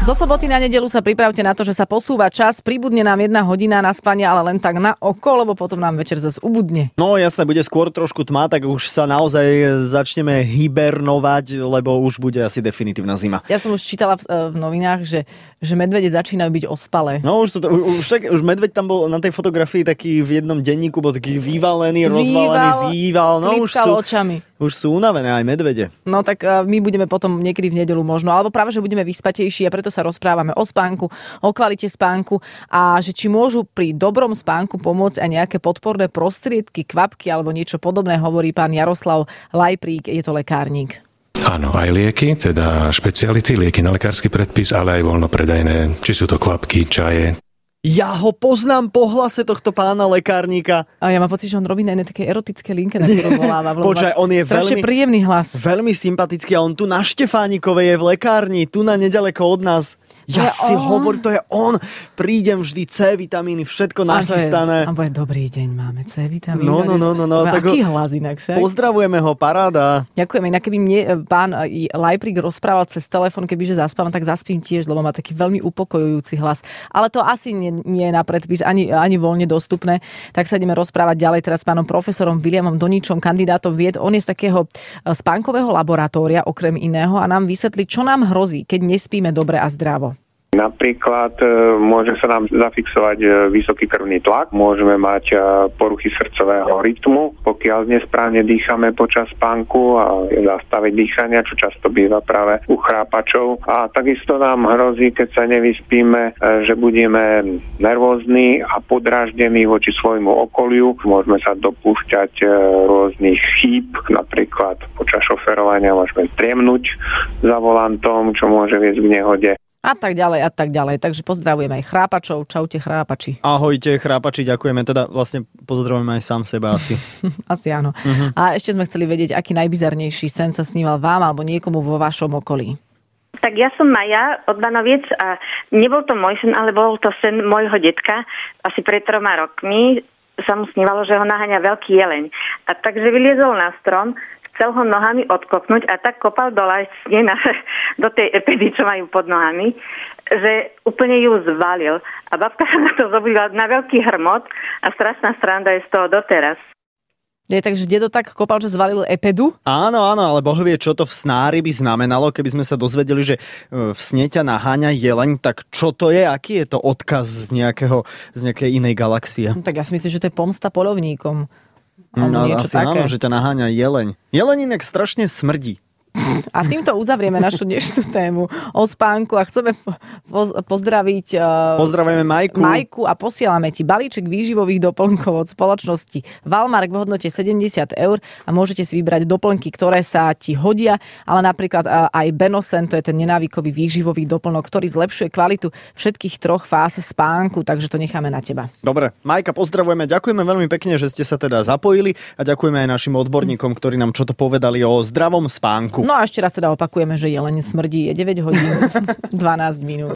Zo soboty na nedeľu sa pripravte na to, že sa posúva čas, pribudne nám 1 hodina na spanie, ale len tak na oko, lebo potom nám večer zase ubudne. No jasné, bude skôr trošku tma, tak už sa naozaj začneme hibernovať, lebo už bude asi definitívna zima. Ja som už čítala v novinách, že medvede začínajú byť ospalé. No už medveď tam bol na tej fotografii taký v jednom denníku, bol taký vyvalený, rozvalený, zýval. No už sú unavené aj medvede. No tak my budeme potom niekedy v nedeľu možno, alebo práve, že budeme vyspatejší a preto sa rozprávame o spánku, o kvalite spánku a že či môžu pri dobrom spánku pomôcť aj nejaké podporné prostriedky, kvapky alebo niečo podobné, hovorí pán Jaroslav Lajprík, je to lekárnik. Áno, aj lieky, teda špeciality, lieky na lekársky predpis, ale aj voľnopredajné, či sú to kvapky, čaje. Ja ho poznám po hlase tohto pána lekárnika. A ja mám pocit, že on robí na také erotické linke, na ktorú voláva. Počkaj, on je strašne príjemný hlas. Veľmi sympatický a on tu na Štefánikovej je v lekárni, tu na nedaleko od nás. Ja si hovorím, to je on. Prídem vždy, C vitamíny, všetko nachystané. A bude dobrý deň, máme C vitamíny. No. Aký hlas inak však? Pozdravujeme ho, paráda. Ďakujem. Inak keby mne pán Lajprík rozprával cez telefón, kebyže zaspávam, tak zaspím tiež, lebo má taký veľmi upokojujúci hlas. Ale to asi nie je na predpis, ani voľne dostupné. Tak sa ideme rozprávať ďalej teraz s pánom profesorom Viliamom Doníčom, kandidátom vied. On je z takého spánkového laboratória, okrem iného, a nám vysvetlí, čo nám hrozí, keď nespíme dobre a zdravo. Napríklad môže sa nám zafixovať vysoký krvný tlak, môžeme mať poruchy srdcového rytmu, pokiaľ nesprávne dýchame počas spánku a zastaviť dýchania, čo často býva práve u chrápačov. A takisto nám hrozí, keď sa nevyspíme, že budeme nervózni a podráždení voči svojmu okoliu. Môžeme sa dopúšťať rôznych chýb, napríklad počas šoferovania môžeme striemnúť za volantom, čo môže viesť k nehode. A tak ďalej. Takže pozdravujeme aj chrápačov. Čaute chrápači. Ahojte chrápači, ďakujeme. Teda vlastne pozdravujeme aj sám seba asi. Asi áno. A ešte sme chceli vedieť, aký najbizarnejší sen sa sníval vám alebo niekomu vo vašom okolí. Tak ja som Maja od Banoviec a nebol to môj sen, ale bol to sen môjho detka. Asi pred 3 rokmi sa mu snívalo, že ho naháňa veľký jeleň. A takže vyliezol na strom, chcel ho nohami odkopnúť a tak kopal do do tej epedy, čo majú pod nohami, že úplne ju zvalil. A babka sa na to zobudila na veľký hrmot a strašná sranda je z toho doteraz. Takže dedo tak kopal, že zvalil epedu? Áno, ale Boh vie, čo to v snári by znamenalo, keby sme sa dozvedeli, že v sne ťa naháňa jeleň, tak čo to je? Aký je to odkaz z nejakej inej galaxie? No, tak ja si myslím, že to je pomsta poľovníkom. Asi také. Áno, že ťa naháňa jeleň. Jeleň inak strašne smrdí. A týmto uzavrieme našu dnešnú tému o spánku a chceme pozdraviť Pozdravujeme Majku a posielame ti balíček výživových doplnkov od spoločnosti Valmark v hodnote 70 € a môžete si vybrať doplnky, ktoré sa ti hodia, ale napríklad aj Benosen, to je ten nenávykový výživový doplnok, ktorý zlepšuje kvalitu všetkých 3 fáz spánku, takže to necháme na teba. Dobre, Majka, pozdravujeme, ďakujeme veľmi pekne, že ste sa teda zapojili a ďakujeme aj našim odborníkom, ktorí nám čo to povedali o zdravom spánku. No a ešte raz teda opakujeme, že jeleň smrdí, je 9 hodín 12 minút.